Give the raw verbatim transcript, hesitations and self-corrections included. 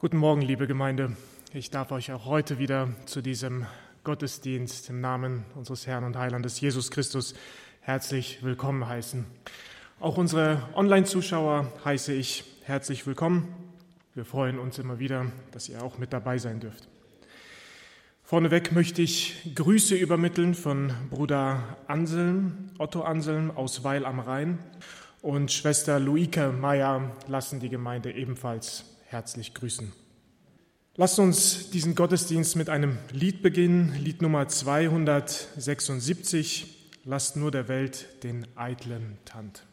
Guten Morgen, liebe Gemeinde. Ich darf euch auch heute wieder zu diesem Gottesdienst im Namen unseres Herrn und Heilandes Jesus Christus herzlich willkommen heißen. Auch unsere Online-Zuschauer heiße ich herzlich willkommen. Wir freuen uns immer wieder, dass ihr auch mit dabei sein dürft. Vorneweg möchte ich Grüße übermitteln von Bruder Anselm, Otto Anselm aus Weil am Rhein, und Schwester Luike Meyer lassen die Gemeinde ebenfalls herzlich grüßen. Lasst uns diesen Gottesdienst mit einem Lied beginnen, Lied Nummer zweihundertsechsundsiebzig, Lasst nur der Welt den eitlen Tand.